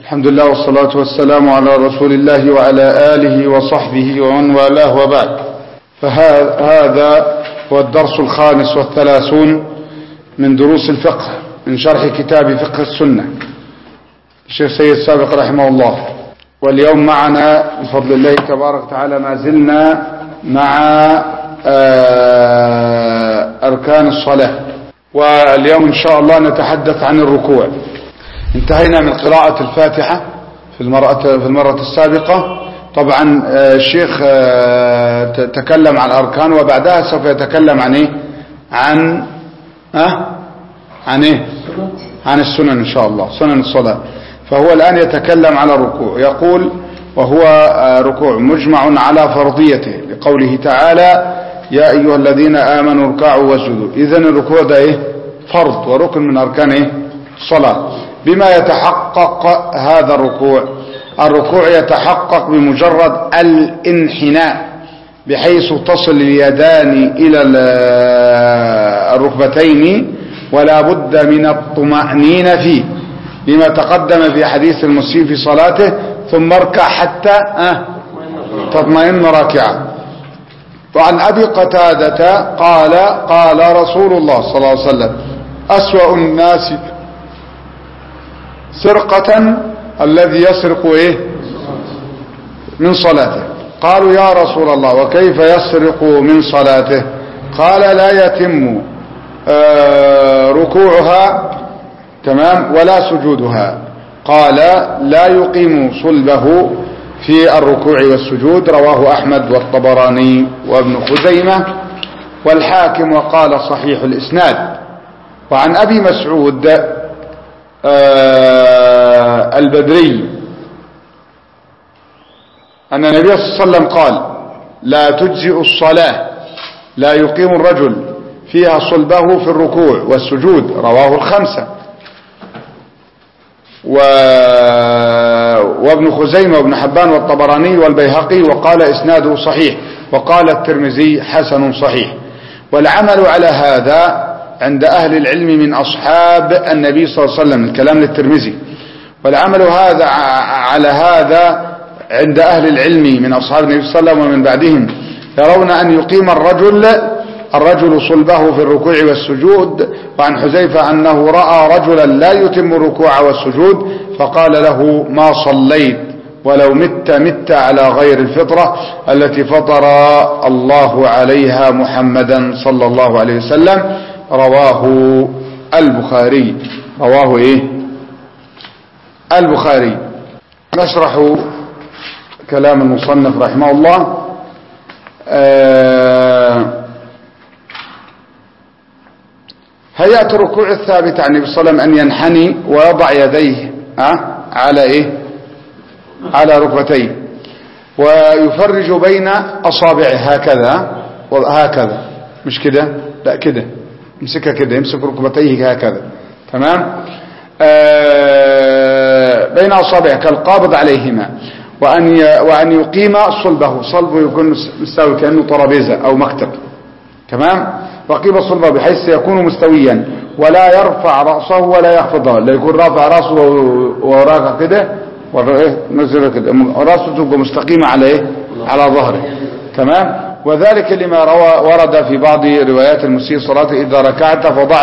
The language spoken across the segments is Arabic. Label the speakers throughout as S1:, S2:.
S1: الحمد لله والصلاة والسلام على رسول الله وعلى آله وصحبه ومن والاه وبعد. فهذا هو الدرس 35 من دروس الفقه من شرح كتاب فقه السنة الشيخ سيد سابق رحمه الله. واليوم معنا بفضل الله تبارك وتعالى ما زلنا مع أركان الصلاة، واليوم إن شاء الله نتحدث عن الركوع. انتهينا من قراءة الفاتحة في المرة السابقة. طبعا الشيخ تكلم عن الأركان، وبعدها سوف يتكلم عن ايه؟ عن السنن إن شاء الله، سنن الصلاة. فهو الآن يتكلم على الركوع، يقول وهو ركوع مجمع على فرضيته لقوله تعالى يا أيها الذين آمنوا اركعوا واسجدوا. إذن الركوع ده ايه؟ فرض وركن من أركان ايه؟ الصلاة. بما يتحقق هذا الركوع؟ الركوع يتحقق بمجرد الانحناء، بحيث تصل اليدان إلى الركبتين، ولا بد من الطمأنينة فيه، لما تقدم في حديث المسيء في صلاته ثم اركع حتى تطمئن راكعا. وعن أبي قتادة قال رسول الله صلى الله عليه وسلم أسوأ الناس سرقة الذي يسرق من صلاته. قالوا يا رسول الله وكيف يسرق من صلاته؟ قال لا يتم ركوعها تمام ولا سجودها. قال لا يقيم صلبه في الركوع والسجود. رواه أحمد والطبراني وابن خزيمة والحاكم وقال صحيح الإسناد. وعن أبي مسعود البدري أن النبي صلى الله عليه وسلم قال لا تجزئ الصلاة لا يقيم الرجل فيها صلبه في الركوع والسجود. رواه الخمسة وابن خزيمة وابن حبان والطبراني والبيهقي، وقال إسناده صحيح، وقال الترمذي حسن صحيح. والعمل على هذا عند أهل العلم من أصحاب النبي صلى الله عليه وسلم، الكلام للترمذي. والعمل على هذا عند أهل العلم من أصحاب النبي صلى الله عليه وسلم ومن بعدهم يرون أن يقيم الرجل صلبه في الركوع والسجود. وعن حذيفة أنه رأى رجلا لا يتم الركوع والسجود فقال له ما صليت ولو مت على غير الفطرة التي فطر الله عليها محمدا صلى الله عليه وسلم. رواه البخاري. البخاري. نشرح كلام المصنف رحمه الله. هيئة الركوع الثابتة عن النبي صلى الله عليه وسلم أن ينحني ويضع يديه على ركبتيه، ويفرج بين أصابعه هكذا مش كده، لا كده، يمسكها كده، يمسك ركبتيه هكذا تمام، بين أصابعه كالقابض عليهما. وأن يقيم صلبه يكون مستوي كأنه طرابيزة أو مكتب تمام. وقيم صلبه بحيث يكون مستويا ولا يرفع رأسه ولا يخفضه، لا يكون رافع رأسه وراك كده نزل كده، رأسه تبقى مستقيمة على ظهره تمام. وذلك لما ورد في بعض روايات المسيء صلاته إذا ركعت فضع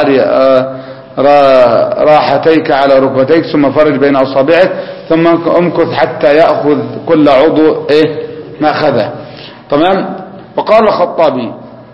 S1: راحتيك على ركبتيك ثم فرج بين أصابعك ثم امكث حتى يأخذ كل عضو ما أخذه تمام. وقال الخطابي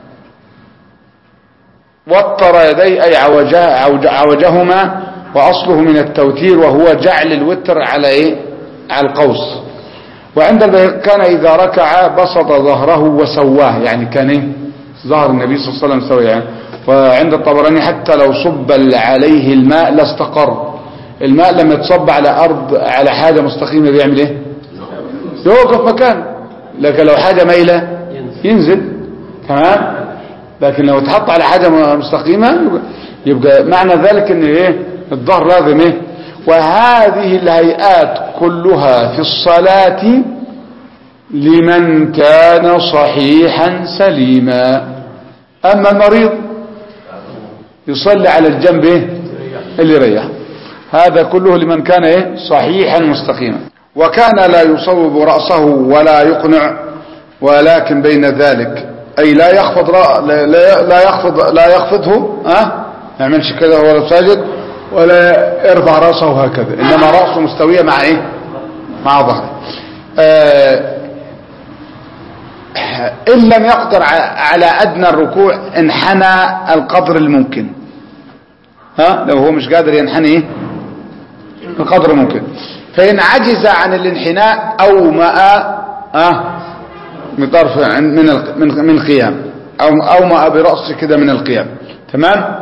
S1: وتر يدي أي عوجهما، وأصله من التوتير وهو جعل الوتر على القوس. وعند كان إذا ركع بسط ظهره وسواه، يعني كان ظهر النبي صلى الله عليه وسلم سوي يعني. وعند الطبراني حتى لو صب عليه الماء لاستقر. الماء لما يتصب على أرض على حاجة مستقيمة بيعمل يوقف مكان، لكن لو حاجة ميلة ينزل تمام. لكن لو اتحط على حاجة مستقيمة يبقى معنى ذلك ان الظهر لازم وهذه الهيئات كلها في الصلاة لمن كان صحيحا سليما. أما المريض يصلي على الجنب اللي يريح. هذا كله لمن كان صحيحا مستقيما. وكان لا يصوب رأسه ولا يقنع، ولكن بين ذلك، أي لا يخفض لا يخفضه، ما يعملش كده وهو ساجد، ولا يرفع رأسه هكذا، إنما رأسه مستوية مع مع ظهره. إن لم يقدر على أدنى الركوع انحنى القدر الممكن. لو هو مش قادر ينحني القدر الممكن. فإن عجز عن الانحناء أو بطرف من قيام، أو ما برأسه كده من القيام. تمام.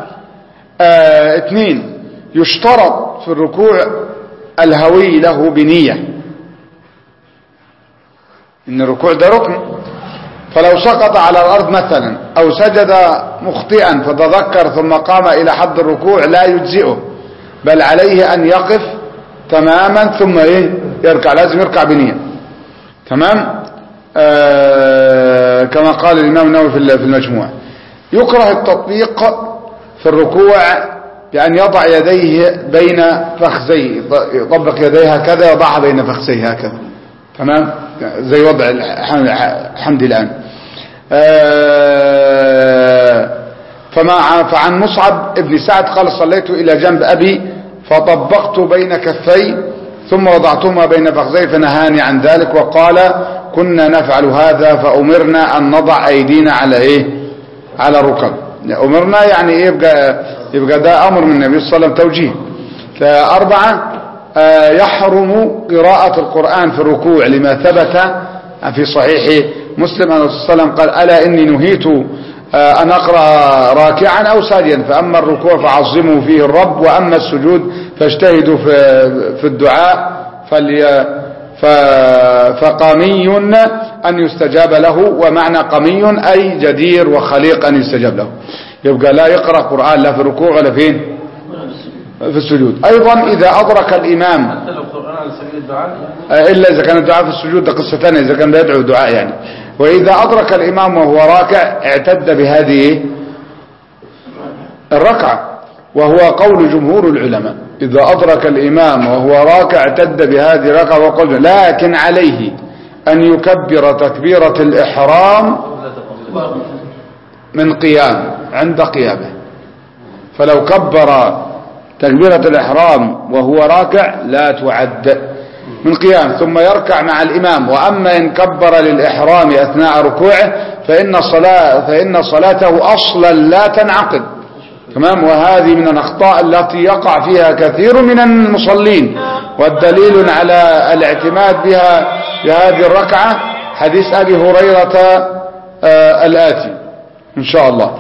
S1: 2 يشترط في الركوع الهوي له بنية، إن الركوع ده ركن. فلو سقط على الأرض مثلا أو سجد مخطئا فتذكر ثم قام إلى حد الركوع لا يجزئه، بل عليه أن يقف تماما ثم يركع، لازم يركع بنية. تمام. كما قال الإمام النووي في المجموع. يكره التطبيق في الركوع بأن يضع يديه بين فخذيه، يطبق يديه هكذا، يضعها بين فخذيه هكذا. تمام، زي وضع الحمد الآن. فعن مصعب ابن سعد قال صليت إلى جنب أبي فطبقت بين كفي ثم وضعتهما بين فخذي فنهاني عن ذلك، وقال كنا نفعل هذا فأمرنا أن نضع أيدينا على على الركب. أمرنا يعني يبقى ده أمر من النبي صلى الله عليه وسلم، توجيه. 4 يحرم قراءة القرآن في الركوع لما ثبت في صحيح مسلم أن الرسول صلى الله عليه وسلم قال ألا إني نهيت أن أقرأ راكعا أو ساجدا، فأما الركوع فعظموا فيه الرب، وأما السجود فاجتهدوا في الدعاء، فقامي أن يستجاب له. ومعنى قامي أي جدير وخليق أن يستجاب له. يبقى لا يقرأ قرآن لا في الركوع ولا فين في السجود. أيضا إذا أدرك الإمام، حتى لو قرآن على سبيل الدعاء، إلا إذا كان الدعاء في السجود ده قصة ثانية، إذا كان بيدعو دعاء يعني. وإذا أدرك الإمام وهو راكع اعتد بهذه الركعة، وهو قول جمهور العلماء. إذا أدرك الإمام وهو راكع اعتد بهذه الركعة وقول، لكن عليه أن يكبر تكبيرة الإحرام من قيام عند قيامه. فلو كبر تكبيرة الإحرام وهو راكع لا تعد من قيام، ثم يركع مع الإمام. وأما إن كبر للإحرام أثناء ركوعه فإن صلاته أصلا لا تنعقد. تمام. وهذه من الأخطاء التي يقع فيها كثير من المصلين، والدليل على الاعتماد بها بهذه الركعة حديث أبي هريرة الآتي إن شاء الله.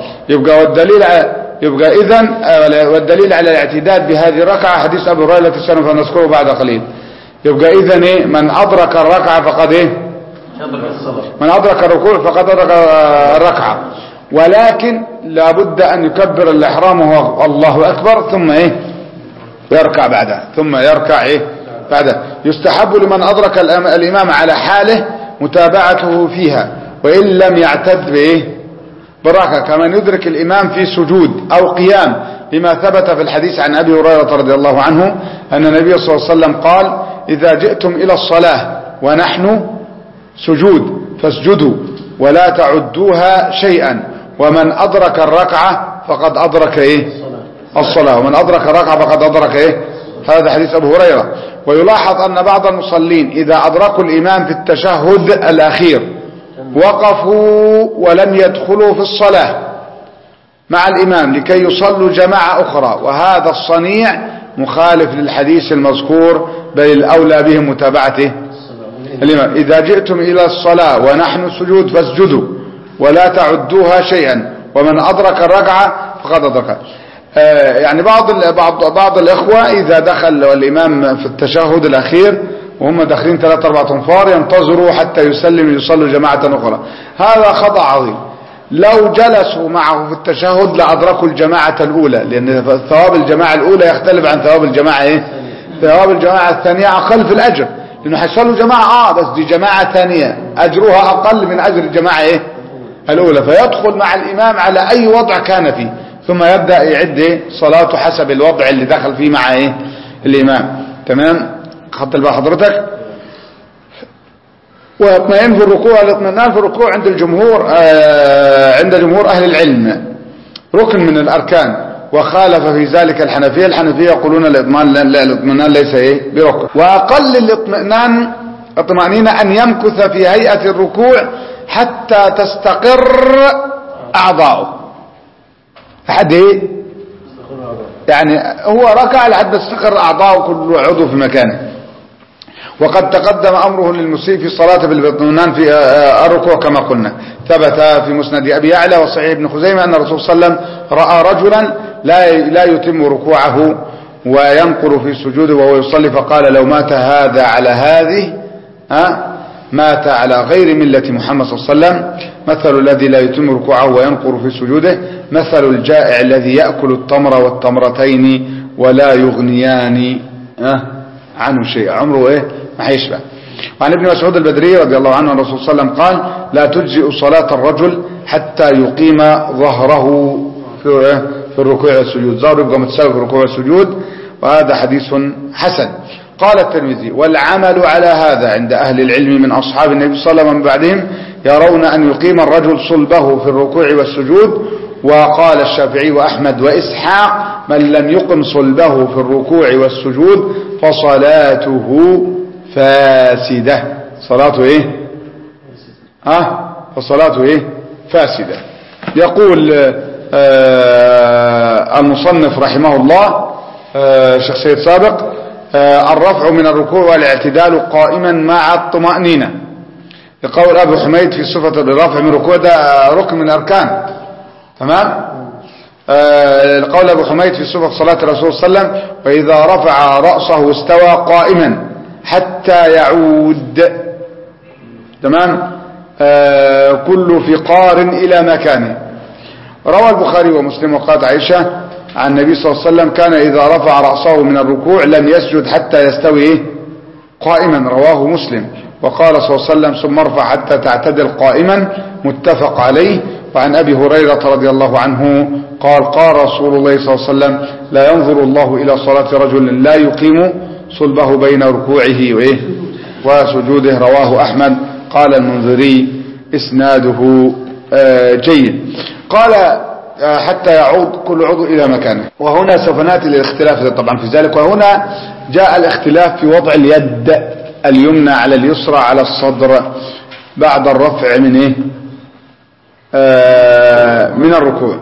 S1: والدليل على الاعتداد بهذه الركعة حديث أبي هريرة سنة فنذكره بعد قليل. يبقى إذن من أدرك الركعة فقد من أدرك الركوع فقد أدرك الركعة، ولكن لابد أن يكبر الإحرام وهو الله أكبر ثم يركع بعدها، بعدها. يستحب لمن أدرك الإمام على حاله متابعته فيها وإن لم يعتد بالركعة، كمن يدرك الإمام في سجود أو قيام، لما ثبت في الحديث عن أبي هريرة رضي الله عنه أن النبي صلى الله عليه وسلم قال إذا جئتم إلى الصلاة ونحن سجود فاسجدوا ولا تعدوها شيئا، ومن أدرك الركعة فقد أدرك الصلاة، ومن أدرك الركعة فقد أدرك هذا حديث أبو هريرة. ويلاحظ أن بعض المصلين إذا أدركوا الإمام في التشهد الأخير وقفوا ولم يدخلوا في الصلاة مع الإمام لكي يصلوا جماعة أخرى، وهذا الصنيع مخالف للحديث المذكور، بل الأولى بهم متابعته الإمام. إذا جئتم إلى الصلاة ونحن سجود فاسجدوا ولا تعدوها شيئا، ومن أدرك الركعة فقد أدرك. يعني بعض الإخوة إذا دخل الإمام في التشهد الأخير وهم داخلين 3-4 أنفار ينتظروا حتى يسلم يصلوا جماعة أخرى، هذا خطأ عظيم. لو جلسوا معه في التشهد لأدركوا الجماعة الأولى، لأن ثواب الجماعة الأولى يختلف عن ثواب الجماعة ثواب الجماعة الثانية أقل في الأجر، لأنه حيصلوا جماعة بس دي جماعة ثانية أجرها أقل من أجر الجماعة الأولى، فيدخل مع الإمام على أي وضع كان فيه، ثم يبدأ يعد صلاته حسب الوضع اللي دخل فيه مع الإمام. تمام، خدت الباء حضرتك. واطمئن في الركوع، الاطمئنان في الركوع عند الجمهور عند جمهور أهل العلم ركن من الأركان، وخالف في ذلك الحنفية. الحنفية يقولون الاطمئنان ليس بركن. وأقل الاطمئنان الطمأنينة أن يمكث في هيئة الركوع حتى تستقر أعضاؤه. لحد يعني هو ركع لحد تستقر أعضاؤه كل عضو في مكانه. وقد تقدم أمره للمسيء في الصلاة بالاطمئنان في الركوع كما قلنا. ثبت في مسند أبي يعلى وصحيح ابن خزيمة أن الرسول صلى الله عليه وسلم رأى رجلا لا يتم ركوعه وينقر في سجوده وهو يصلي، فقال لو مات هذا على هذه مات على غير ملة محمد صلى الله عليه وسلم. مثل الذي لا يتم ركوعه وينقر في سجوده مثل الجائع الذي يأكل التمر والتمرتين ولا يغنيان عنه شيء، عمره ما هيشبع. وعن ابن مسعود البدري رضي الله عنه الرسول صلى الله عليه وسلم قال لا تجزئ صلاة الرجل حتى يقيم ظهره في الركوع والسجود، ظهره يبقى متساوي في الركوع والسجود، وهذا حديث حسن. قال الترمذي والعمل على هذا عند أهل العلم من أصحاب النبي صلى الله عليه وسلم من بعدهم يرون أن يقيم الرجل صلبه في الركوع والسجود. وقال الشافعي وأحمد وإسحاق من لم يقم صلبه في الركوع والسجود فصلاته فاسدة. صلاته فصلاته فاسدة. يقول المصنف رحمه الله شيخ سيد سابق الرفع من الركوع والاعتدال قائما مع الطمأنينة، لقول أبو حميد في صفة الرفع من الركوع ده ركن من الأركان. تمام. لقول أبو حميد في صفة صلاة الرسول صلى الله عليه وسلم وإذا رفع رأسه استوى قائما حتى يعود. تمام. كل فقار إلى مكانه. روى البخاري ومسلم وقالت عائشة عن النبي صلى الله عليه وسلم كان إذا رفع رأسه من الركوع لم يسجد حتى يستوي قائما، رواه مسلم. وقال صلى الله عليه وسلم ثم ارفع حتى تعتدل قائما، متفق عليه. وعن أبي هريرة رضي الله عنه قال قال رسول الله صلى الله عليه وسلم لا ينظر الله إلى صلاة رجل لا يقيم صلبه بين ركوعه وسجوده، رواه أحمد. قال المنذري إسناده جيد. قال حتى يعود كل عضو إلى مكانه. وهنا سوف نأتي للاختلاف طبعا في ذلك. وهنا جاء الاختلاف في وضع اليد اليمنى على اليسرى على الصدر بعد الرفع من من الركوع.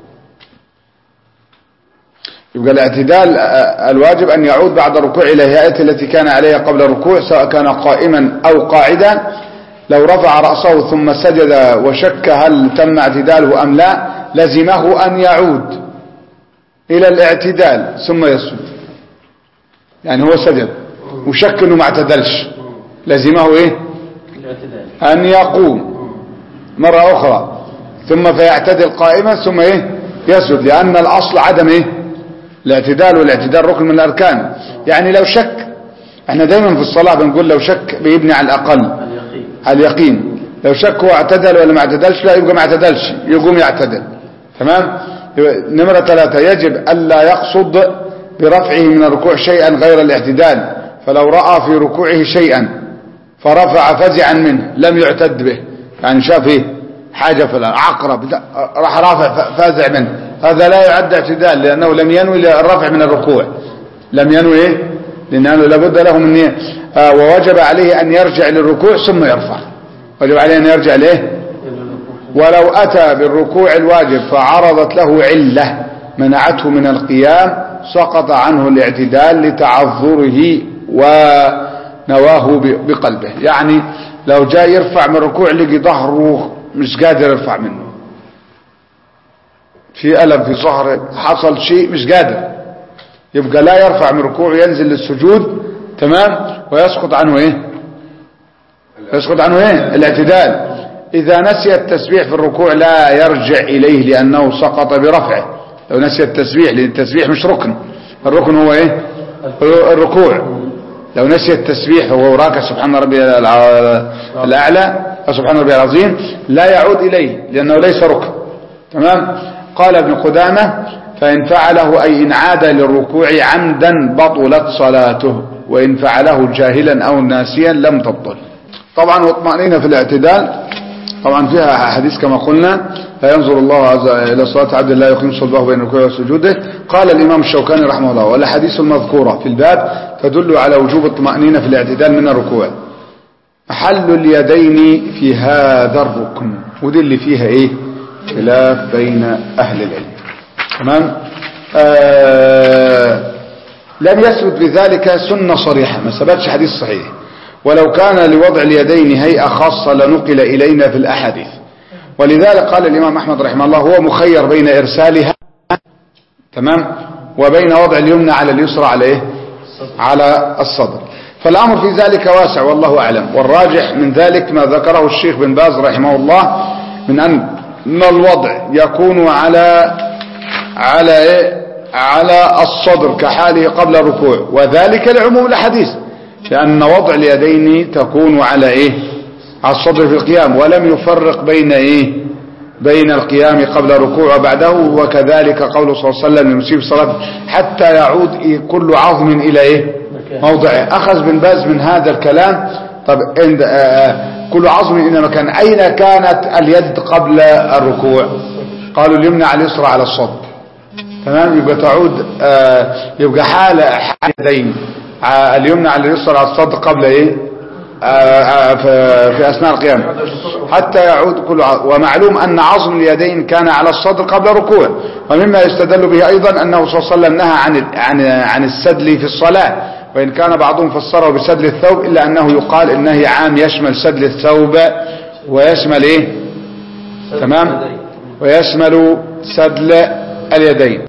S1: يبقى الاعتدال الواجب أن يعود بعد الركوع إلى هيئته التي كان عليها قبل الركوع سواء كان قائما أو قاعدا. لو رفع رأسه ثم سجد وشك هل تم اعتداله أم لا لزمه أن يعود إلى الاعتدال ثم يسجد. يعني هو سجد وشك أنه ما اعتدلش، لزمه أن يقوم مرة أخرى ثم فيعتدل قائما ثم يسجد، لأن الأصل عدم الاعتدال، والاعتدال ركن من الأركان. يعني لو شك، احنا دايما في الصلاة بنقول لو شك بيبني على الأقل على اليقين. لو شك هو اعتدل ولا ما اعتدلش، لا يبقى ما اعتدلش، يقوم يعتدل. تمام. نمرة 3 يجب ألا يقصد برفعه من الركوع شيئا غير الاعتدال. فلو رأى في ركوعه شيئا فرفع فزعا منه لم يعتد به، يعني شاف حاجة في العقرب راح رافع فازع منه، هذا لا يعد اعتدال لأنه لم ينوي الرفع من الركوع، لم ينوي لأنه لابد له من ووجب عليه أن يرجع للركوع ثم يرفع، وجب عليه أن يرجع ولو أتى بالركوع الواجب فعرضت له علة منعته من القيام سقط عنه الاعتدال لتعذره ونواه بقلبه. يعني لو جاء يرفع من الركوع لقي ظهره مش قادر يرفع منه، في ألم في ظهره، حصل شيء مش قادر، يبقى لا يرفع من ركوعه، ينزل للسجود. تمام. ويسقط عنه يسقط عنه الاعتدال. إذا نسي التسبيح في الركوع لا يرجع إليه لأنه سقط برفعه. لو نسي التسبيح، لأن التسبيح مش ركن، الركن هو الركوع. لو نسي التسبيح وهو راكع سبحان ربي الأعلى أو سبحان ربي العظيم لا يعود إليه لأنه ليس ركن. تمام. قال ابن قدامة فإن فعله أي إن عاد للركوع عمدا بطلت صلاته، وإن فعله جاهلا أو ناسيا لم تبطل. طبعا واطمأنين في الاعتدال طبعا فيها حديث كما قلنا لا ينظر الله إلى صلاة عبد الله يقيم صلبه بين ركوعه وسجوده. قال الإمام الشوكاني رحمه الله: والأحاديث المذكورة في الباب تدل على وجوب الطمأنينة في الاعتدال من الركوع. حل اليدين في هذا الركن، ودي اللي فيها ايه خلاف بين أهل العلم. تمام. لم يثبت بذلك سنة صريحة، ما ثبتش حديث صحيح، ولو كان لوضع اليدين هيئة خاصة لنقل إلينا في الأحاديث. ولذلك قال الإمام أحمد رحمه الله: هو مخير بين إرسالها تمام وبين وضع اليمنى على اليسرى على ايه على الصدر، فالأمر في ذلك واسع والله أعلم. والراجح من ذلك ما ذكره الشيخ بن باز رحمه الله من أن الوضع يكون على الصدر كحاله قبل الركوع، وذلك لعموم الحديث، لأن وضع اليدين تكون على الصدر في القيام، ولم يفرق بين القيام قبل الركوع وبعده. وكذلك قوله صلى الله عليه وسلم للمسيء في الصلاة: حتى يعود كل عظم إلى موضعه. أخذ بن باز من هذا الكلام. طب كل عظم إلى مكان، أين كانت اليد قبل الركوع؟ قالوا اليمنى على اليسرى على الصدر. تمام. يبقى تعود يبقى حال يدين اليمنى على اليسرى على الصدر قبل في أثناء القيام حتى يعود كل ومعلوم أن عظم اليدين كان على الصدر قبل الركوع. ومما يستدل به أيضا أنه صلى الله عليه وسلم نهى عن السدل في الصلاة، وإن كان بعضهم فسره بسدل الثوب، إلا أنه يقال النهي عام يشمل سدل الثوب ويشمل تمام ويشمل سدل اليدين.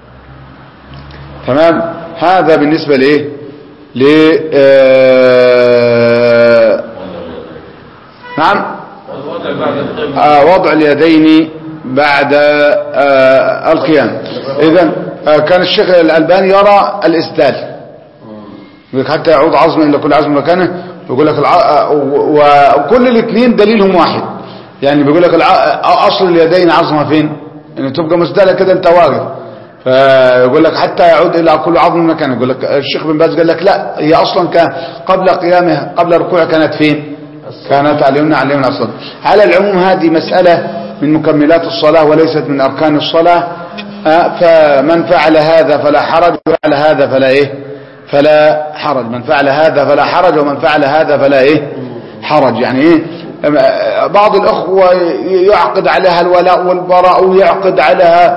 S1: تمام. هذا بالنسبة نعم وضع اليدين بعد القيام. إذن كان الشيخ الألباني يرى الإسدال، حتى يعود عظم إلى كل عظم مكانه. يقول لك وكل الاثنين دليلهم واحد، يعني بيقول لك أصل اليدين عظمها فين؟ إن تبقى مسدلة كده أنت واقف، فيقول لك حتى يعود إلى كل عظم مكانه. يقول لك الشيخ بن باز قال لك لا، هي أصلا قبل قيامه قبل الركوع كانت فين؟ كانت على اليمنى على الصدر. على العموم هذه مسألة من مكملات الصلاة وليست من أركان الصلاة، فمن فعل هذا فلا حرج، وفعل هذا فلا حرج. من فعل هذا فلا حرج، ومن فعل هذا فلا حرج. يعني بعض الأخوة يعقد عليها الولاء والبراء، ويعقد عليها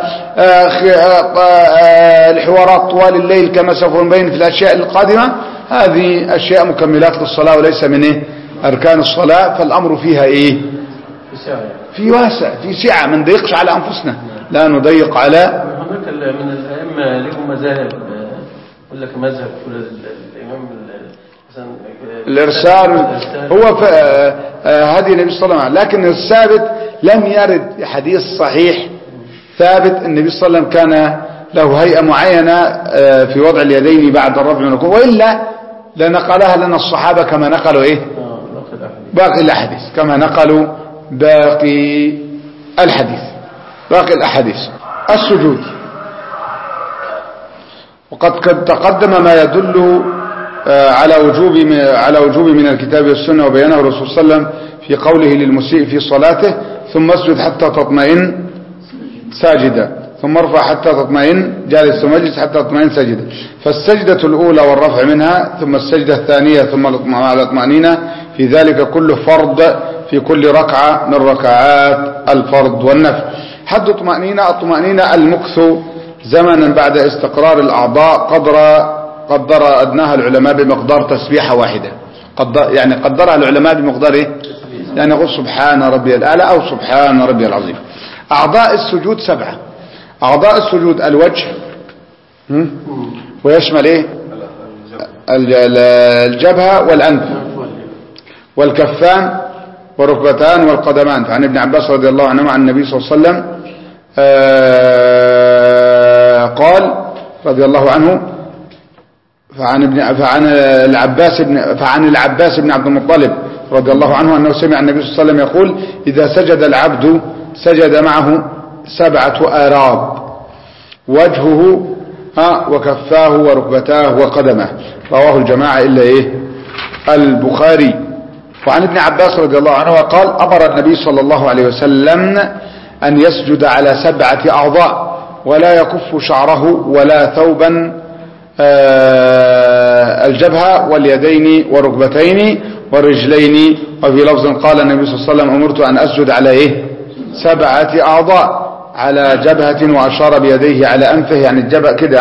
S1: الحوارات طوال الليل كما سوف نبين في الأشياء القادمة. هذه أشياء مكملات للصلاة وليس من أركان الصلاة، فالأمر فيها في واسع، في سعة، ما نضيقش على أنفسنا، لا نضيق على.
S2: هناك من الأئمة لهم مذاهب، يقول لك مذهب الإمام
S1: الإرسال هو هذه النبي صلى الله عليه وسلم، لكن الثابت لم يرد حديث صحيح ثابت النبي صلى الله عليه وسلم كان له هيئة معينة في وضع اليدين بعد الرفع من الركوع، وإلا لنقلها لنا الصحابة كما نقلوا باقي الأحاديث، كما نقلوا باقي الأحاديث. السجود، وقد تقدم ما يدل على وجوب من الكتاب والسنة، وبيانه الرسول صلى الله عليه وسلم في قوله للمسيء في صلاته: ثم اسجد حتى تطمئن ساجدا، ثم ارفع حتى تطمئن جالس، ثم اجلس حتى تطمئن ساجدا. فالسجدة الأولى والرفع منها، ثم السجدة الثانية، ثم الاطمئنين في ذلك كله فرض في كل ركعة من ركعات الفرض والنفل. حد الطمأنينة المكث زمنا بعد استقرار الأعضاء قدر أدناها العلماء بمقدار تسبيحة واحدة. يعني قدرها العلماء بمقدار يعني يقول سبحان ربي الأعلى أو سبحان ربي العظيم. أعضاء السجود 7. أعضاء السجود: الوجه، ويشمل الجبهة والأنف والكفان والركبتان والقدمان. فعن ابن عباس رضي الله عنهما عن النبي صلى الله عليه وسلم قال رضي الله عنه: فعن العباس بن عبد المطلب رضي الله عنه أنه سمع النبي صلى الله عليه وسلم يقول: إذا سجد العبد سجد معه 7 آراب، وجهه وكفاه وركبتاه وقدمه. رواه الجماعة إلا البخاري. وعن ابن عباس رضي الله عنه قال أمر النبي صلى الله عليه وسلم أن يسجد على 7 أعضاء ولا يكف شعره ولا ثوبا الجبهة واليدين والركبتين والرجلين. وفي لفظ قال النبي صلى الله عليه وسلم أمرت أن أسجد على 7 أعضاء على جبهة وأشار بيديه على أنفه، يعني الجبهة كده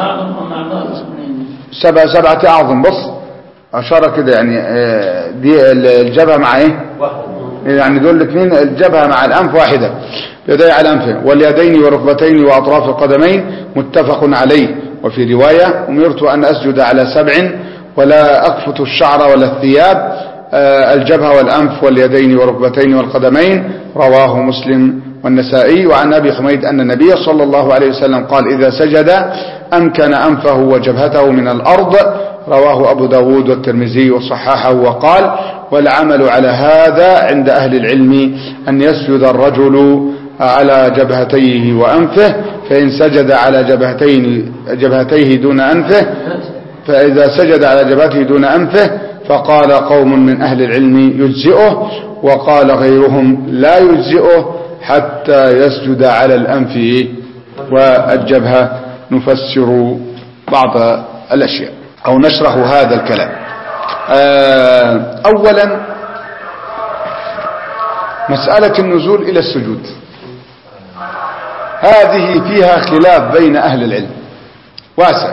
S1: 7 أعظم. بص أشار كده، يعني دي الجبهة مع يعني دول الاثنين، الجبهة مع الأنف واحدة، يديه على أنفه واليدين والركبتين وأطراف القدمين، متفق عليه. وفي رواية أمرت أن أسجد على 7 ولا أكفت الشعر ولا الثياب، الجبهة والأنف واليدين والركبتين والقدمين. رواه مسلم والنسائي. وعن أبي حميد أن النبي صلى الله عليه وسلم قال إذا سجد أمكن أنفه وجبهته من الأرض. رواه أبو داود والترمذي وصححه وقال والعمل على هذا عند أهل العلم أن يسجد الرجل على جبهتيه وأنفه، فإن سجد على جبهتيه دون أنفه، فإذا سجد على جبهته دون أنفه فقال قوم من أهل العلم يجزئه، وقال غيرهم لا يجزئه حتى يسجد على الأنف والجبهة. نفسر بعض الأشياء أو نشرح هذا الكلام. أولا مسألة النزول إلى السجود، هذه فيها خلاف بين أهل العلم واسع،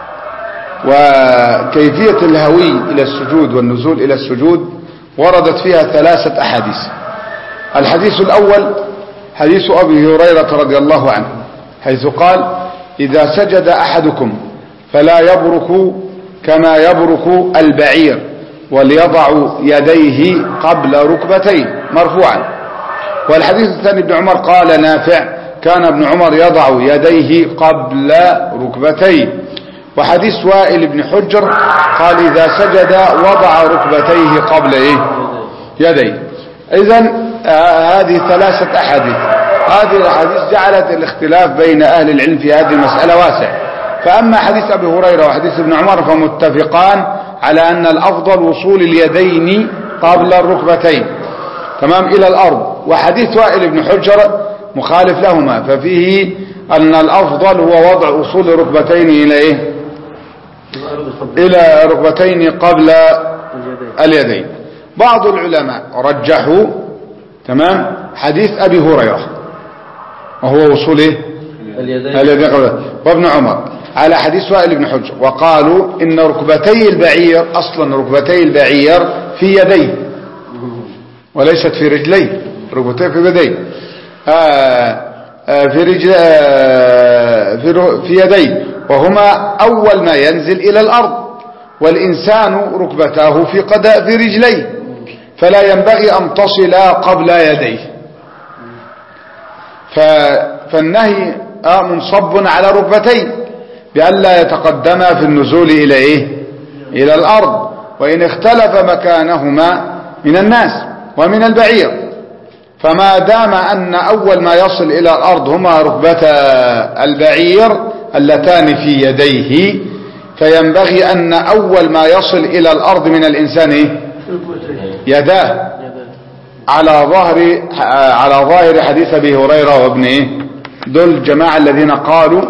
S1: وكيفية الهوي إلى السجود والنزول إلى السجود وردت فيها 3 أحاديث. الحديث الأول حديث أبي هريرة رضي الله عنه حيث قال إذا سجد أحدكم فلا يبرك كما يبرك البعير وليضع يديه قبل ركبتيه، مرفوعا. والحديث الثاني ابن عمر قال نافع كان ابن عمر يضع يديه قبل ركبتيه. وحديث وائل بن حجر قال إذا سجد وضع ركبتيه قبل يديه. إذن هذه 3 أحاديث. هذه الأحاديث جعلت الاختلاف بين أهل العلم في هذه المسألة واسع. فأما حديث أبي هريرة وحديث ابن عمر فمتفقان على أن الأفضل وصول اليدين قبل الركبتين تمام إلى الأرض. وحديث وائل بن حجر مخالف لهما، ففيه أن الأفضل هو وضع وصول الركبتين إلى ركبتين قبل اليدين. بعض العلماء رجحوا تمام حديث أبي هريرة وهو وصول اليدين قبل، وابن عمر على حديث وائل بن حجر، وقالوا إن ركبتي البعير أصلا ركبتي البعير في يديه وليست في رجليه، ركبتيه في يديه في يديه، وهما أول ما ينزل إلى الأرض، والإنسان ركبتاه في رجليه، فلا ينبغي أن تصل قبل يديه. فالنهي منصب على ركبتين بألا يتقدما في النزول إلى الأرض، وإن اختلف مكانهما من الناس ومن البعير. فما دام أن أول ما يصل إلى الأرض هما ركبتا البعير اللتان في يديه، فينبغي أن أول ما يصل إلى الأرض من الإنسان يداه على ظاهر حديث أبي هريرة وابن دول الجماعة الذين قالوا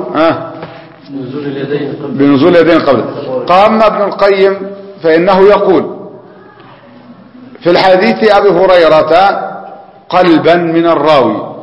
S1: بنزول اليدين قبل. قام ابن القيم فإنه يقول في الحديث أبي هريرة قلبا من الراوي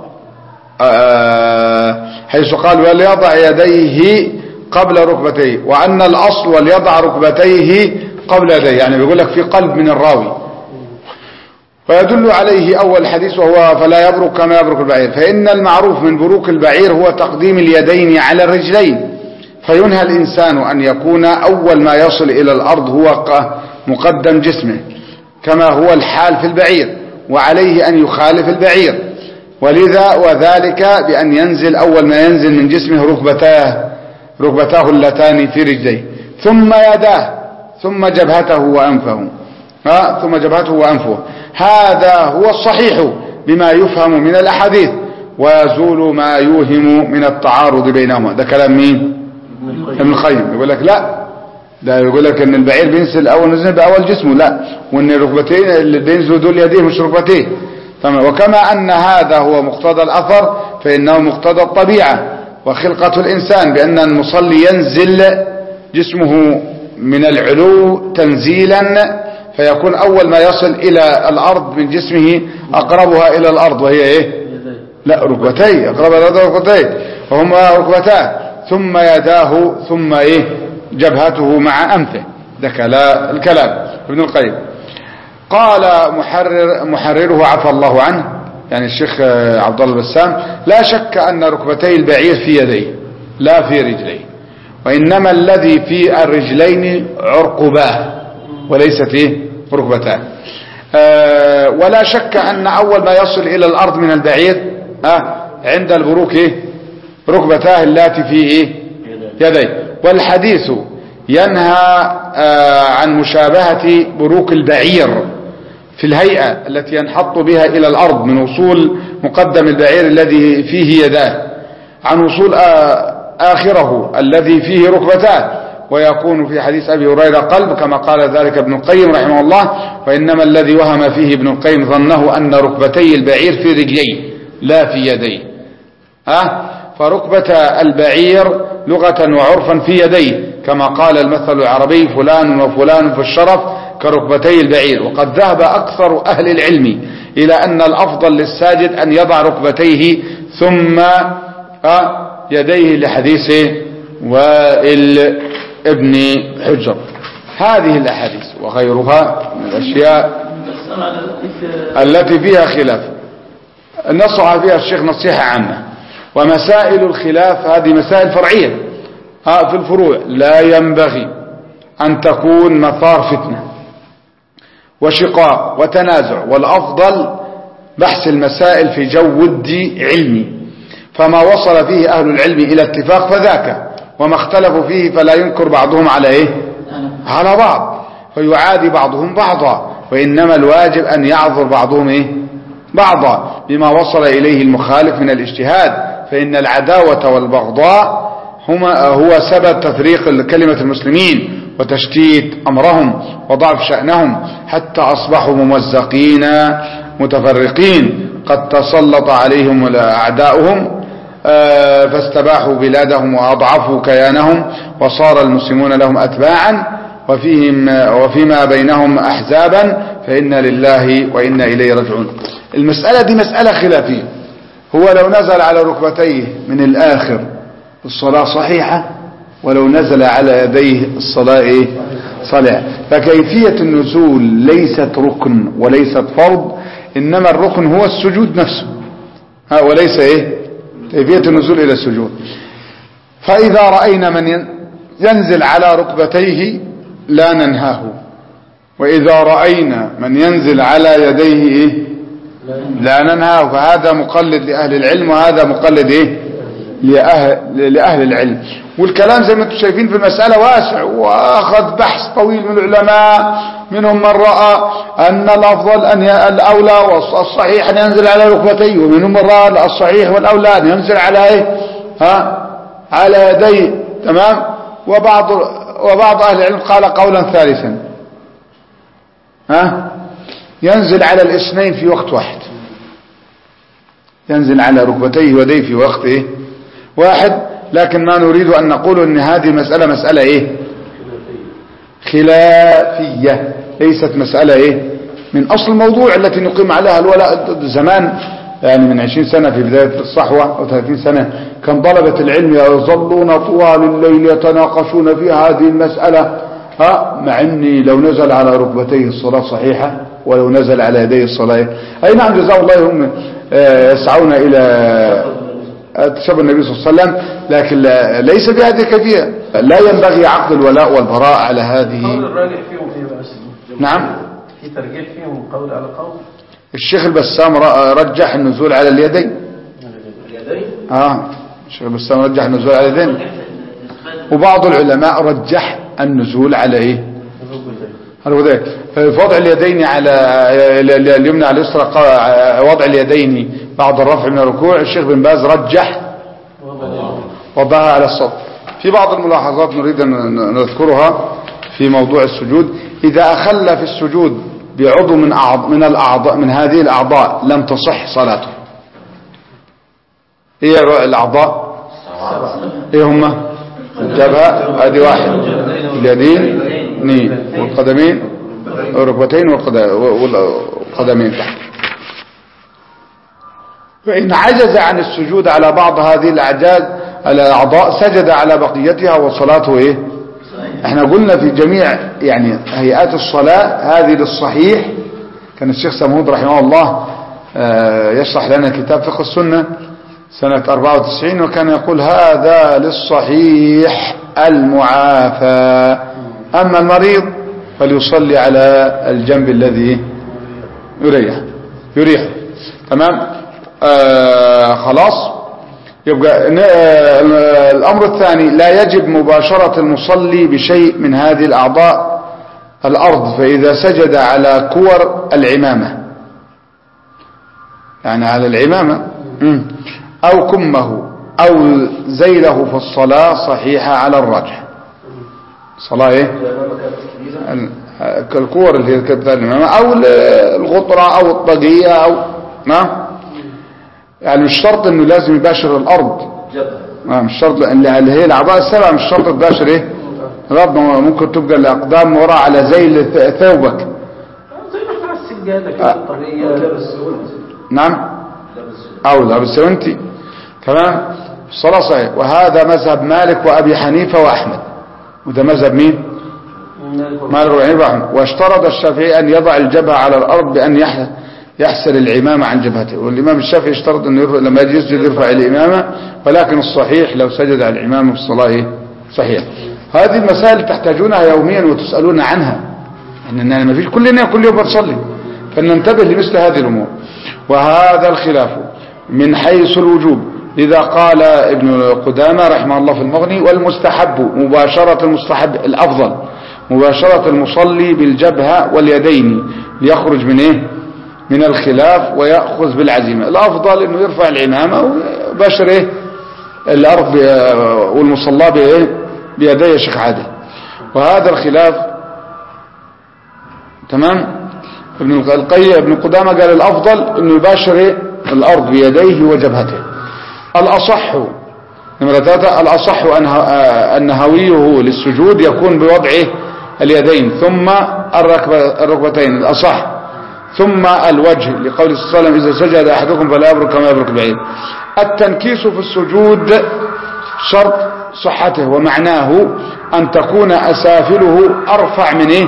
S1: حيث قال وليضع يديه قبل ركبتيه، وأن الأصل وليضع ركبتيه قبل يديه، يعني بيقول لك في قلب من الراوي. ويدل عليه أول حديث وهو فلا يبرك كما يبرك البعير، فإن المعروف من بروك البعير هو تقديم اليدين على الرجلين، فينهى الإنسان أن يكون أول ما يصل إلى الأرض هو مقدم جسمه كما هو الحال في البعير، وعليه أن يخالف البعير، ولذا وذلك بأن ينزل أول ما ينزل من جسمه ركبتاه اللتان في رجليه، ثم يداه، ثم جبهته وأنفه. هذا هو الصحيح بما يفهم من الأحاديث، ويزول ما يوهم من التعارض بينهما. ده كلام مين؟ ابن القيم. يقول لك لا، ده يقول لك ان البعير بينزل اول نزل باول جسمه، لا، وان الركبتين اللي بينزلوا دول يديه مش ركبتين. وكما ان هذا هو مقتضى الاثر فانه مقتضى الطبيعه وخلقه الانسان، بان المصلي ينزل جسمه من العلو تنزيلا، فيكون اول ما يصل الى الارض من جسمه اقربها الى الارض وهي ايه؟ لا، ركبتيه، اقربها الى الارض ركبتيه، وهما ركبتان، ثم يداه، ثم ايه؟ جبهته مع انفه. ده الكلام ابن القيم. قال محرره عفى الله عنه، يعني الشيخ عبد الله البسام: لا شك ان ركبتي البعير في يديه لا في رجليه، وانما الذي في الرجلين عرقباه وليست ايه؟ ركبتان. ولا شك ان اول ما يصل الى الارض من البعير عند البروك ايه؟ ركبتاه اللاتي في ايه؟ يديه. والحديث ينهى عن مشابهة بروك البعير في الهيئة التي ينحط بها إلى الأرض من وصول مقدم البعير الذي فيه يداه عن وصول آخره الذي فيه ركبتان، ويكون في حديث أبي هريرة قلب كما قال ذلك ابن القيم رحمه الله: وإنما الذي وهم فيه ابن القيم ظنه أن ركبتي البعير في رجليه لا في يديه. فركبة البعير لغة وعرفا في يديه، كما قال المثل العربي: فلان وفلان في الشرف كركبتي البعير. وقد ذهب أكثر أهل العلم إلى أن الأفضل للساجد أن يضع ركبتيه ثم يديه، لحديث وائل ابن حجر. هذه الأحاديث وغيرها من الأشياء التي فيها خلاف نصح فيها الشيخ نصيحة عامة. ومسائل الخلاف هذه مسائل فرعية في الفروع، لا ينبغي أن تكون مثار فتنة وشقاق وتنازع، والأفضل بحث المسائل في جو ودي علمي، فما وصل فيه أهل العلم إلى اتفاق فذاك، وما اختلفوا فيه فلا ينكر بعضهم على إيه؟ على بعض، فيعادي بعضهم بعضا، وإنما الواجب أن يعذر بعضهم إيه؟ بعضا بما وصل إليه المخالف من الاجتهاد، فإن العداوة والبغضاء هو سبب تفريق كلمة المسلمين وتشتيت أمرهم وضعف شأنهم، حتى أصبحوا ممزقين متفرقين، قد تسلط عليهم أعداؤهم فاستباحوا بلادهم وأضعفوا كيانهم، وصار المسلمون لهم أتباعا وفيما بينهم أحزابا، فإن لله وإنا إليه راجعون. المسألة دي مسألة خلافية. هو لو نزل على ركبتيه من الآخر الصلاة صحيحة، ولو نزل على يديه الصلاة إيه؟ صلاة. فكيفية النزول ليست ركن وليست فرض، إنما الركن هو السجود نفسه وليس إيه؟ كيفية النزول إلى السجود. فإذا رأينا من ينزل على ركبتيه لا ننهاه، وإذا رأينا من ينزل على يديه إيه؟ لا ننهاه. فهذا مقلد لأهل العلم، وهذا مقلد إيه؟ لأهل العلم. والكلام زي ما انتم شايفين في المسألة واسع، وأخذ بحث طويل من العلماء، منهم من رأى أن الأفضل الأولى والصحيح أن ينزل على ركبتيه، ومنهم من رأى الصحيح والأولى أن ينزل على إيه؟ على يديه. تمام. وبعض أهل العلم قال قولا ثالثا، ينزل على الاثنين في وقت واحد، ينزل على ركبتيه ويديه في وقت إيه؟ واحد. لكن ما نريد أن نقول أن هذه مسألة إيه؟ خلافية، ليست مسألة إيه؟ من أصل الموضوع التي نقيم عليها الولاء. زمان يعني من 20 سنة في بداية الصحوة أو 30 سنة كان طلبة العلم يظلون طوال الليل يتناقشون في هذه المسألة، مع أني لو نزل على ركبتيه الصلاة صحيحة، ولو نزل على يديه الصلاة أي نعم جزاه الله، هم يسعون إلى تشبه النبي صلى الله عليه وسلم، لكن ليس بهذه الكيفية. لا ينبغي عقد الولاء والبراء على هذه.
S2: قول الراجح فيهم في بس.
S1: نعم،
S2: في ترجيح فيهم قول على قول.
S1: الشيخ البسام رجح النزول على اليدين. الشيخ البسام رجح النزول على اليدين، وبعض العلماء رجح النزول على ايه؟ وضع اليدين على اليمنى على اليسرى، وضع اليدين بعد الرفع من الركوع. الشيخ بن باز رجح وضعها على الصدر. في بعض الملاحظات نريد أن نذكرها في موضوع السجود. إذا أخل في السجود بعضو من الأعضاء من هذه الأعضاء لم تصح صلاته. إيه الأعضاء؟ إيه هما؟ الجبهة هذه واحد، اليدين اثنين، والقدمين والركبتين والقدمين تحت. فإن عجز عن السجود على بعض هذه الأعضاء سجد على بقيتها وصلاته إيه؟ احنا قلنا في جميع يعني هيئات الصلاة هذه للصحيح. كان الشيخ سمود رحمه الله يشرح لنا كتاب فقه السنة سنة 94، وكان يقول هذا للصحيح المعافى، أما المريض فليصلي على الجنب الذي يريح. تمام. خلاص. يبقى الأمر الثاني لا يجب مباشرة المصلي بشيء من هذه الأعضاء الأرض، فإذا سجد على كور العمامة يعني على العمامة أو كمه أو زيله فالصلاة صحيحة على الراجح. صلاة إيه؟ الكور اللي هي كبتها العمامة أو الغطرة أو الطاقية أو ما يعني مش شرط انه لازم يباشر الارض. مش شرط اللي هي الاعضاء السبع مش شرط تباشر ايه الارض. ممكن تبقى الاقدام وراء على زي ثوبك
S2: زي ما احنا السجاده كده الطريه لابس سونتي.
S1: نعم او لابس سونتي. تمام. الصلاه صحيح. وهذا مذهب مالك وابي حنيفه واحمد. وده مذهب مين؟ مالك وابي حنيفه واحمد. واشترط الشافعي ان يضع الجبهه على الارض بان يحسر العمامة عن جبهته. والإمام الشافعي اشترط أنه لما يسجد يرفع الإمامة، ولكن الصحيح لو سجد على الإمامة في الصلاة صحيح. هذه المسائل تحتاجونها يوميا وتسألون عنها. إننا ما فيش كلنا كل يوم بنصلي، فلننتبه لمثل هذه الأمور. وهذا الخلاف من حيث الوجوب. لذا قال ابن قدامة رحمه الله في المغني والمستحب مباشرة المستحب الأفضل مباشرة المصلي بالجبهة واليدين ليخرج من من الخلاف ويأخذ بالعزيمة. الأفضل أنه يرفع العمامة ويباشر الأرض والمصلى بيديه شيخ عادل. وهذا الخلاف تمام. ابن قدامة قال الأفضل أنه يباشر الأرض بيديه وجبهته. الأصح نمرة 3 الأصح أن هويه للسجود يكون بوضع اليدين ثم الركبتين الأصح ثم الوجه، لقول صلى الله عليه وسلم إذا سجد أحدكم فلا يبرك كما يبرك بعيد. التنكيس في السجود شرط صحته، ومعناه أن تكون أسافله أرفع من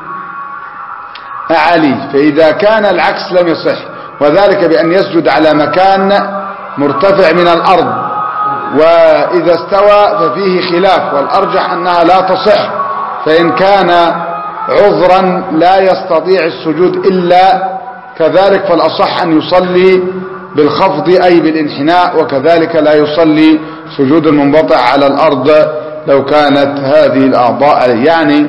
S1: أعاليه، فإذا كان العكس لم يصح، وذلك بأن يسجد على مكان مرتفع من الأرض، وإذا استوى ففيه خلاف، والأرجح أنها لا تصح. فإن كان عذرا لا يستطيع السجود إلا كذلك فالأصح أن يصلي بالخفض أي بالانحناء، وكذلك لا يصلي سجود المنبطع على الأرض لو كانت هذه الأعضاء يعني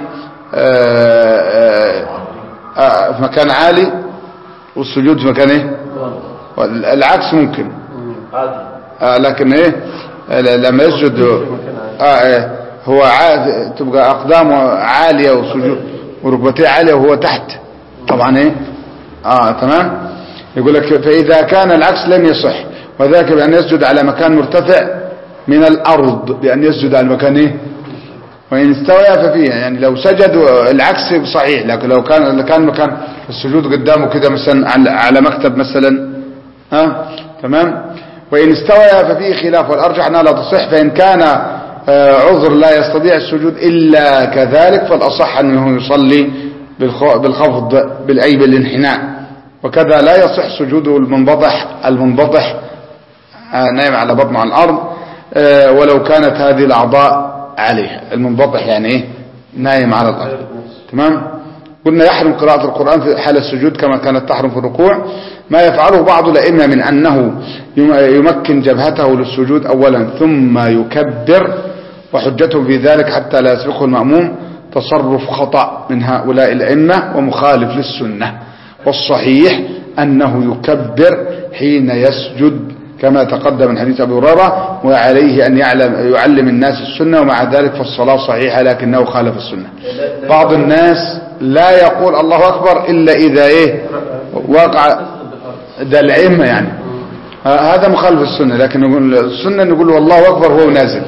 S1: في مكان عالي والسجود في مكان العكس ممكن لكن لما يسجد هو تبقى أقدامه عالية وسجود وركبتيه عالية وهو تحت طبعا تمام. يقول لك فإذا كان العكس لم يصح، وذلك بأن يسجد على مكان مرتفع من الأرض، بأن يسجد على مكان وإن استوى ففيه، يعني لو سجد العكس صحيح، لكن لو كان مكان السجود قدامه كده مثلا على مكتب مثلا تمام. وإن استوى ففيه خلاف، والأرجح أنها لا تصح. فإن كان عذر لا يستطيع السجود إلا كذلك فالأصح أنه يصلي بالخفض أي بالانحناء، وكذا لا يصح سجوده المنبطح نايم على بطنه على الأرض ولو كانت هذه الأعضاء عليه. المنبطح يعني نايم على الأرض تمام. قلنا يحرم قراءة القرآن في حال السجود كما كانت تحرم في الركوع. ما يفعله بعض الأئمة من أنه يمكن جبهته للسجود أولا ثم يكبر، وحجته في ذلك حتى لا يسبقه المأموم تصرف خطأ من هؤلاء الأئمة ومخالف للسنة. والصحيح أنه يكبر حين يسجد كما تقدم من حديث أبي هريرة، وعليه أن يعلم الناس السنة، ومع ذلك فالصلاة صحيحة لكنه خالف السنة. بعض الناس لا يقول الله أكبر إلا إذا وقع ده العلم يعني هذا مخالف السنة، لكن نقول السنة نقول والله أكبر هو نازل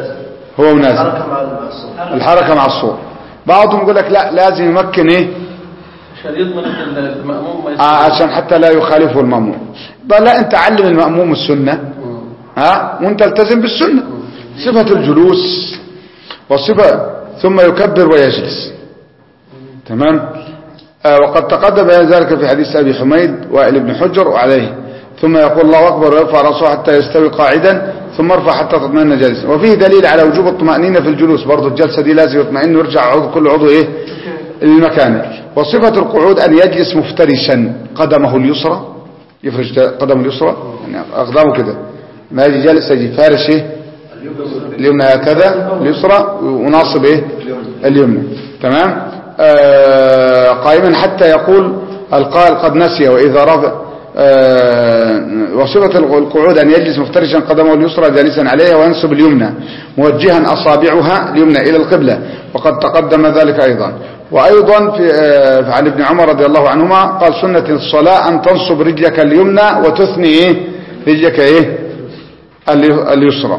S1: الحركة مع الصوت. بعضهم يقول لك لا لازم يمكن
S2: عشان يضمن المأموم
S1: عشان حتى لا يخالفه المأموم. لا انت علم المأموم السنة وانت التزم بالسنة، صفة الجلوس وصفة ثم يكبر ويجلس. تمام. وقد تقدم ذلك في حديث أبي حميد وائل بن حجر وعليه ثم يقول الله أكبر ويرفع رأسه حتى يستوي قاعدا ثم ارفع حتى تطمئن جالسا. وفيه دليل على وجوب الطمأنينة في الجلوس، برضو الجلسة دي لازم يطمئن ويرجع كل عضو للمكان. وصفة القعود أن يجلس مفترشا قدمه اليسرى، يفرش قدمه اليسرى يعني أقدامه كده، ما يجي جالس يجي فارش اليمنى هكذا اليسرى وناصب اليمنى. تمام. قائما حتى يقول القائل قد نسي وإذا رفع. وصفة القعود أن يجلس مفترشا قدمه اليسرى جالسا عليها وينصب اليمنى موجها أصابعها اليمنى إلى القبلة، وقد تقدم ذلك أيضا. وأيضا عن ابن عمر رضي الله عنهما قال سنة الصلاة أن تنصب رجلك اليمنى وتثني رجلك اليسرى.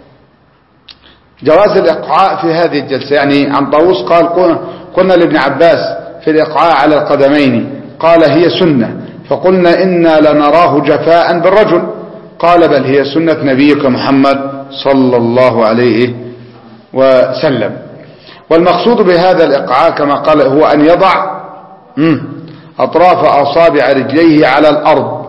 S1: جواز الإقعاء في هذه الجلسة، يعني عن طاووس قال قلنا لابن عباس في الإقعاء على القدمين قال هي سنة، فقلنا إنا لنراه جفاء بالرجل، قال بل هي سنة نبيك محمد صلى الله عليه وسلم. والمقصود بهذا الإقعاء كما قال هو أن يضع أطراف أصابع رجليه على الأرض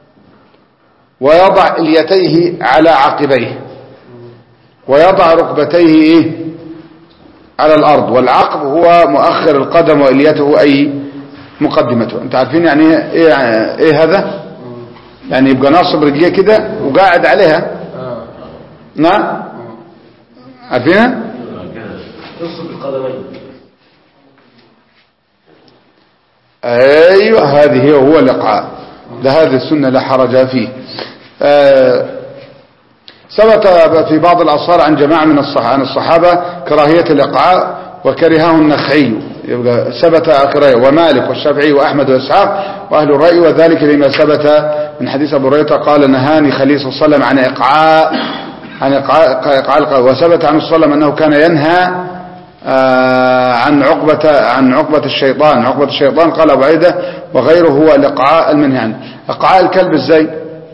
S1: ويضع اليتيه على عقبيه ويضع ركبتيه على الأرض، والعقب هو مؤخر القدم وإليته أي مقدمته. انت عارفين يعني ايه هذا؟ يعني يبقى ناصب رجليه كده وقاعد عليها. نعم عارفينها؟
S2: نصب القدمين.
S1: ايوه هذه هو الإقعاء ده، هذه السنة لا حرج فيه. ثبت في بعض الآثار عن جماعة عن الصحابة كراهية الإقعاء وكرهه النخعي، يبقى ثبت كراهية، ومالك والشافعي وأحمد وإسحاق وأهل الرأي، وذلك لما ثبت من حديث أبو هريرة قال نهاني خليل صلى الله عليه وسلم عن إقعاء وثبت عنه صلى الله عليه وسلم أنه كان ينهى عن عقبة الشيطان قال أبو عيدة وغيره هو الإقعاء المنهي عنه. إقعاء الكلب ازاي؟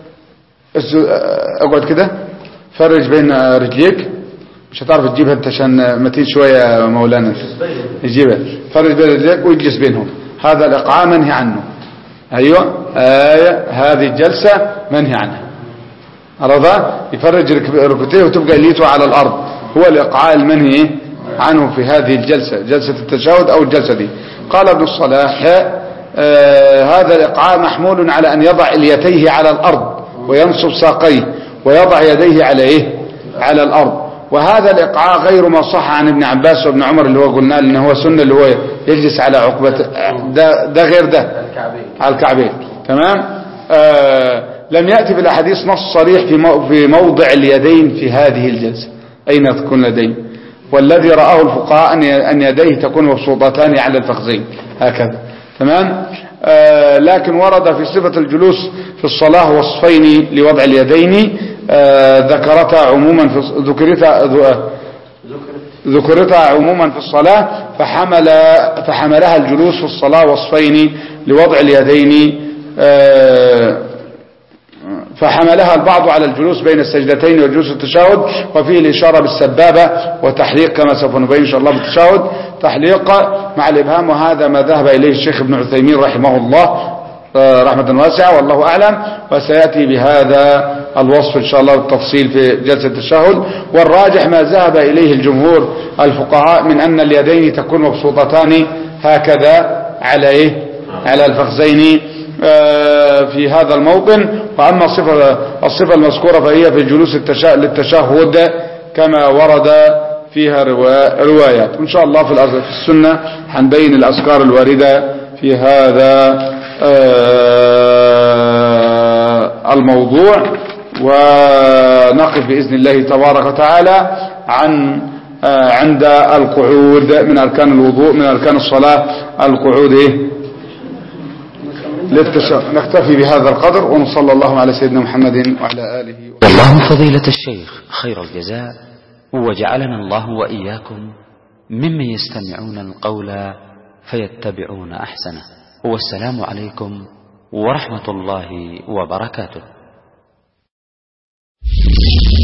S1: اقعد كده فرج بين رجليك، مش هتعرف تجيبها انت عشان متين شوية مولانا، يجيبها فرج بين رجليك ويجلس بينهم، هذا الإقعاء منهي عنه. ايوه هذه الجلسة منهي عنها. عرضها يفرج ركبتيه وتبقى اليته على الأرض، هو الإقعاء المنهي عنه في هذه الجلسة، جلسة التشهد أو الجلسة دي. قال ابن الصلاح هذا الإقعاء محمول على أن يضع اليتيه على الأرض وينصب ساقيه ويضع يديه على الأرض، وهذا الإقعاء غير ما صح عن ابن عباس وابن عمر اللي هو قلنا لأنه هو سنة اللي هو يجلس على عقبته، ده غير ده على الكعبين. تمام. لم يأتي بالأحاديث نص صريح في موضع اليدين في هذه الجلسة أين تكون اليدين، والذي رآه الفقهاء أن يديه تكون مبسوطتان على الفخذين هكذا. تمام. لكن ورد في صفة الجلوس في الصلاة وصفين لوضع اليدين ذكرتها عموما في الصلاة، فحملها الجلوس في الصلاة وصفين لوضع اليدين، فحملها البعض على الجلوس بين السجدتين وجلوس التشهد، وفيه الإشارة بالسبابة وتحليق كما سوف نبين إن شاء الله بالتشهد تحليق مع الإبهام، وهذا ما ذهب إليه الشيخ ابن عثيمين رحمه الله رحمة واسعة والله أعلم، وسيأتي بهذا الوصف إن شاء الله بالتفصيل في جلسة التشهد. والراجح ما ذهب إليه الجمهور الفقهاء من أن اليدين تكون مبسوطتان هكذا على الفخذين في هذا الموطن. وأما الصفة المذكورة فهي في جلوس للتشهد كما ورد فيها روايات. إن شاء الله في السنة هنبين الأذكار الواردة في هذا الموضوع، ونقف بإذن الله تبارك وتعالى عند القعود من أركان الوضوء، من أركان الصلاة القعود نكتفي بهذا القدر، ونصلى الله على سيدنا محمد وعلى آله
S3: والله فضيلة الشيخ خير الجزاء، وجعلنا الله وإياكم ممن يستمعون القول فيتبعون أحسنه. والسلام عليكم ورحمة الله وبركاته.